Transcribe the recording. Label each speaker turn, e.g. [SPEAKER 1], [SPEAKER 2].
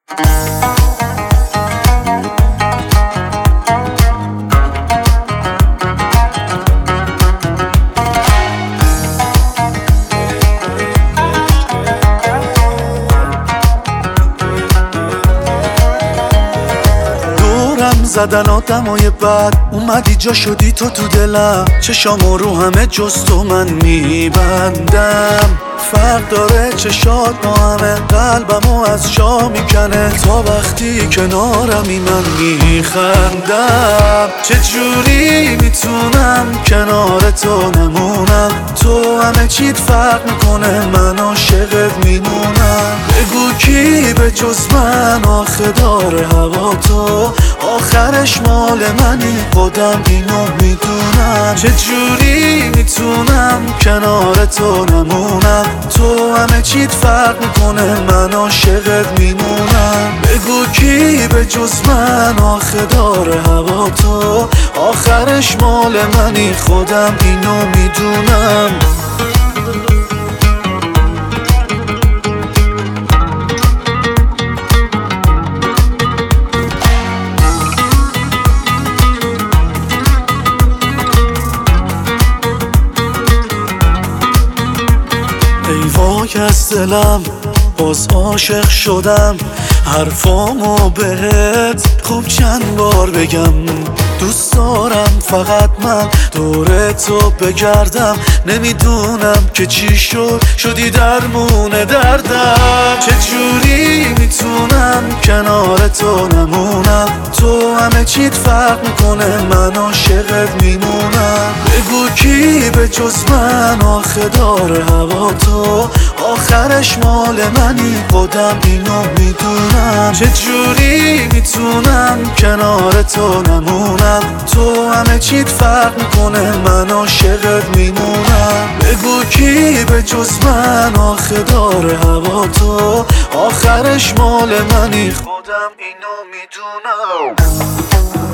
[SPEAKER 1] زدن آدمای بد اومدی جا شدی تو دلم، چشامو رو همه جز تو من میبندم. فرق داره چشات با همه، قلبمو از جا میکنه تا وقتی کنارمی من میخندم. چجوری میتونم کنار تو نمونم؟ تو همه چیت فرق میکنه، من عاشقت میمونم. بگو کی به جز من آخه داره هوا تو، آخرش مال منی خودم اینو میدونم. چجوری میتونم کنار تو نمونم؟ تو همه چیت فرق میکنه، من عاشقت میمونم. بگو کی به جز من آخه داره هوا تو، آخرش مال منی خودم اینو میدونم. ای وای از دلم باز عاشق شدم، حرفامو بهت خوب چند بار بگم. دوست دارم فقط من دور تو بگردم، نمیدونم که چی شد شدی درمون دردم. چجوری میتونم کنار تو نمونم؟ تو همه چیت فرق میکنه، من عاشقت میمونم. بگو کی به جز من آخه داره هوا تو، آخرش مال منی خودم اینو میدونم. چجوری میتونم کنار تو نمونم؟ تو همه چیت فرق میکنه، من عاشقت میمونم. بگو کی به جز من آخه داره هوا تو، آخرش مال منی خودم اینو میدونم.